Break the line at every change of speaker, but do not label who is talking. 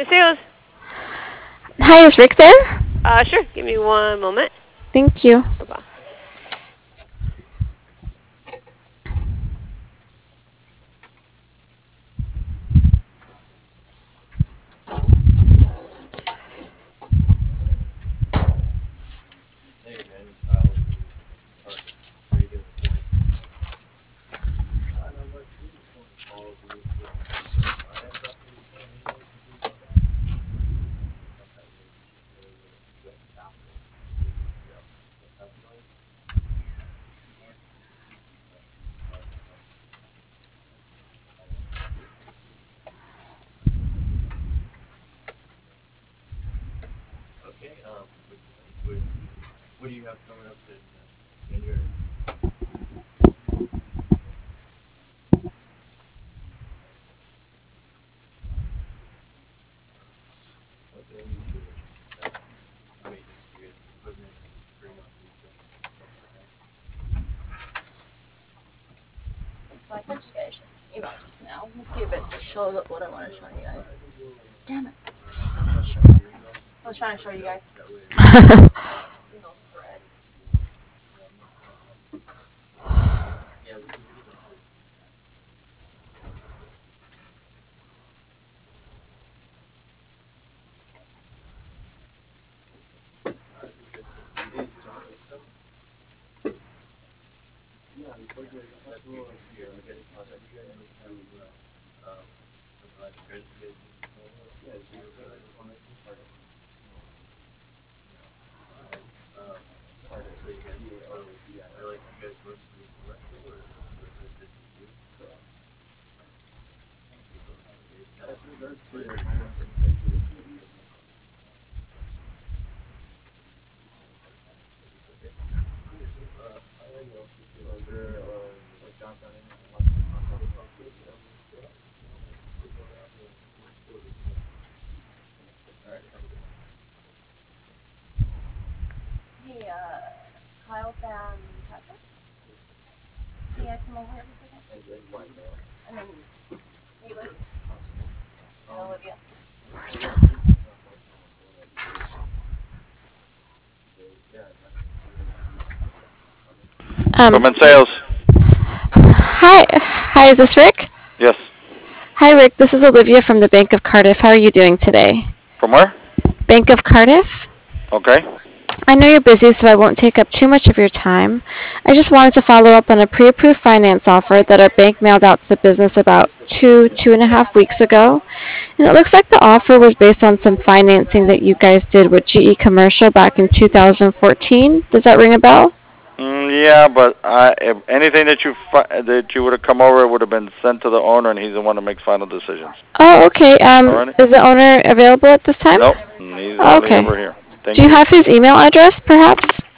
Sales.
Hi, is Rick there?
Sure. Give me one moment.
Thank you.
Bye-bye.
So I sent you guys an email just now. Let's see if it shows up what I want to show you guys. Damn it. I was trying to show you guys. No thread. Hey, Kyle found Patrick. Can you guys come over here for a second? And then Eli and Olivia.
Government sales.
Hi, is this Rick?
Yes.
Hi, Rick. This is Olivia from the Bank of Cardiff. How are you doing today?
From where?
Bank of Cardiff?
Okay.
I know you're busy, so I won't take up too much of your time. I just wanted to follow up on a pre-approved finance offer that our bank mailed out to the business about 2.5 weeks ago. And it looks like the offer was based on some financing that you guys did with GE Commercial back in 2014. Does that ring a bell?
Yeah, but if anything that you would have come over would have been sent to the owner, and he's the one that makes final decisions.
Oh, okay.
Alrighty.
Is the owner available at this time?
Nope. He's
Oh,
only
okay.
over here. Thank
Do you have his email address, perhaps?